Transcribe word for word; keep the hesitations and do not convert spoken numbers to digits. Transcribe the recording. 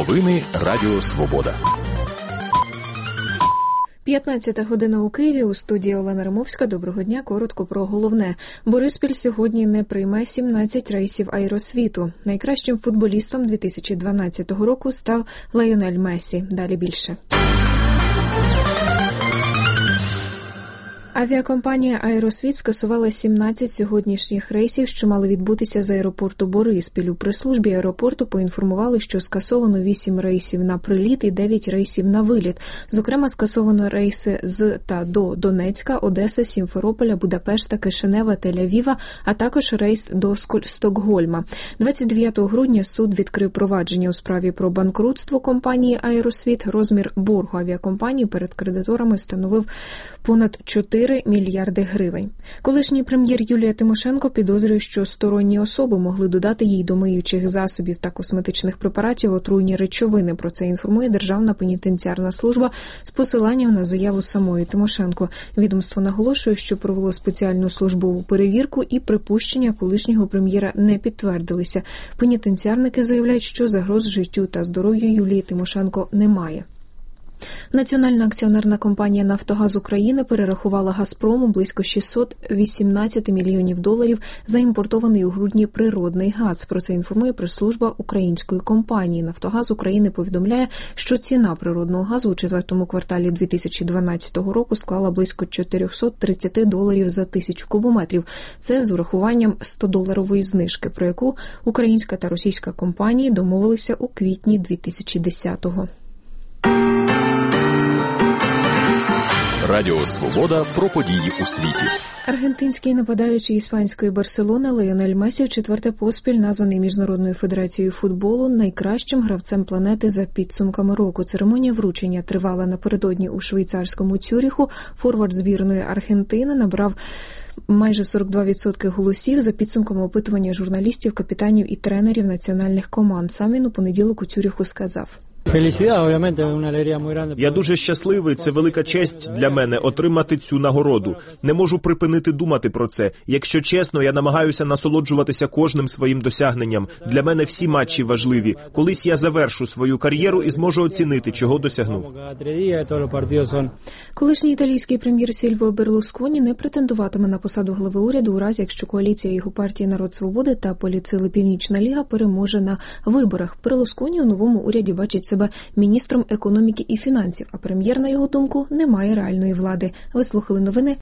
Новини Радіо Свобода. п'ятнадцята година у Києві, у студії Олена Римовська. Доброго дня, коротко про головне. Бориспіль сьогодні не прийме сімнадцять рейсів аеросвіту. Найкращим футболістом дві тисячі дванадцятого року став Ліонель Мессі. Далі більше. Авіакомпанія «Аеросвіт» скасувала сімнадцять сьогоднішніх рейсів, що мали відбутися з аеропорту Бориспіль. У прес-службі аеропорту поінформували, що скасовано вісім рейсів на приліт і дев'ять рейсів на виліт. Зокрема, скасовано рейси з та до Донецька, Одеси, Сімферополя, Будапешта, Кишинева, Тель-Авіва, а також рейс до Стокгольма. двадцять дев'ятого грудня суд відкрив провадження у справі про банкрутство компанії «Аеросвіт». Розмір боргу авіакомпанії перед кредиторами становив понад чотири мільярди гривень. Колишній прем'єр Юлія Тимошенко підозрює, що сторонні особи могли додати їй до миючих засобів та косметичних препаратів отруйні речовини. Про це інформує Державна пенітенціарна служба з посиланням на заяву самої Тимошенко. Відомство наголошує, що провело спеціальну службову перевірку і припущення колишнього прем'єра не підтвердилися. Пенітенціарники заявляють, що загроз життю та здоров'ю Юлії Тимошенко немає. Національна акціонерна компанія «Нафтогаз України» перерахувала «Газпрому» близько шістсот вісімнадцять мільйонів доларів за імпортований у грудні природний газ. Про це інформує прес-служба української компанії. «Нафтогаз України» повідомляє, що ціна природного газу у четвертому кварталі дві тисячі дванадцятого року склала близько чотириста тридцять доларів за тисячу кубометрів. Це з урахуванням сто-доларової знижки, про яку українська та російська компанії домовилися у квітні дві тисячі десятого. Радіо Свобода про події у світі. Аргентинський нападаючий іспанської «Барселони» Ліонель Мессі вчетверте поспіль названий Міжнародною федерацією футболу найкращим гравцем планети за підсумками року. Церемонія вручення тривала напередодні у швейцарському Цюріху. Форвард збірної Аргентини набрав майже сорок два відсотки голосів за підсумками опитування журналістів, капітанів і тренерів національних команд. Сам він у понеділок у Цюріху сказав: Я дуже щасливий, це велика честь для мене отримати цю нагороду. Не можу припинити думати про це. Якщо чесно, я намагаюся насолоджуватися кожним своїм досягненням. Для мене всі матчі важливі. Колись я завершу свою кар'єру і зможу оцінити, чого досягнув. Колишній італійський прем'єр Сільвіо Берлусконі не претендуватиме на посаду глави уряду у разі, якщо коаліція його партії «Народ Свободи» та політсили «Північна Ліга» переможе на виборах. Берлусконі у новому уряді бачить себе міністром економіки і фінансів, а прем'єр, на його думку, не має реальної влади. Ви слухали новини